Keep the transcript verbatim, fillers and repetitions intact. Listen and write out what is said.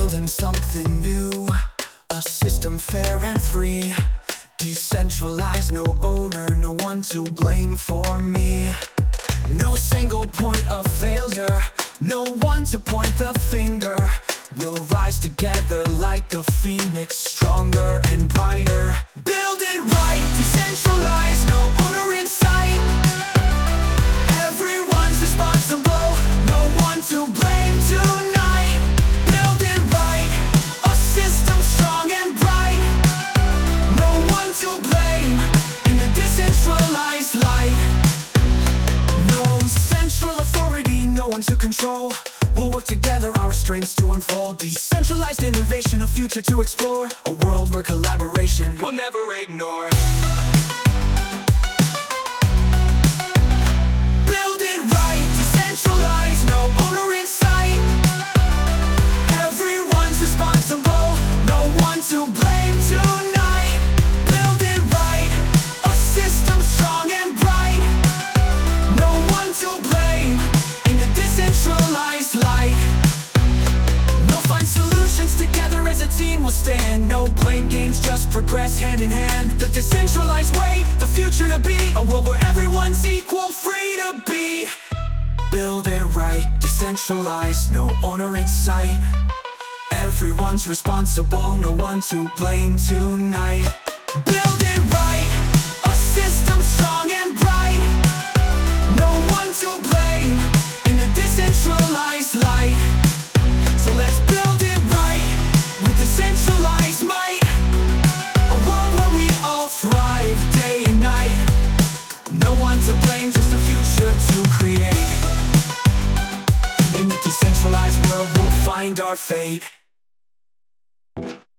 building something new, a system fair and free. Decentralized, no owner, no one to blame for me. No single point of failure, no one to point the finger. We'll rise together like a phoenix, stronger and brighter. Build it right, decentralized, no owner in sight. Everyone's responsible, no one to blame tonight. Build it right, a system strong and bright. No one to blame in the decentralized light. No central authority, no one to control. We'll work together, our strengths to unfold. Decentralized innovation, a future to explore. A world where collaboration we'll never ignore. Build it right, decentralized, no owner in sight. Everyone's responsible, no one to blame tonight. Build it right, a system strong and bright. No one to blame in the decentralized light. No find solutions, together as a team we'll stand. No blame games, just progress hand in hand. The decentralized way, the future to be. A world where everyone's equal, free to be. Build it right, decentralized, no owner in sight. Everyone's responsible, no one to blame tonight. Build it right, a system strong and bright. No one to blame in the decentralized light. So let's build it right with decentralized might. A world where we all thrive day and night. No one to blame, just a future to create. In the decentralized world we'll find our fate.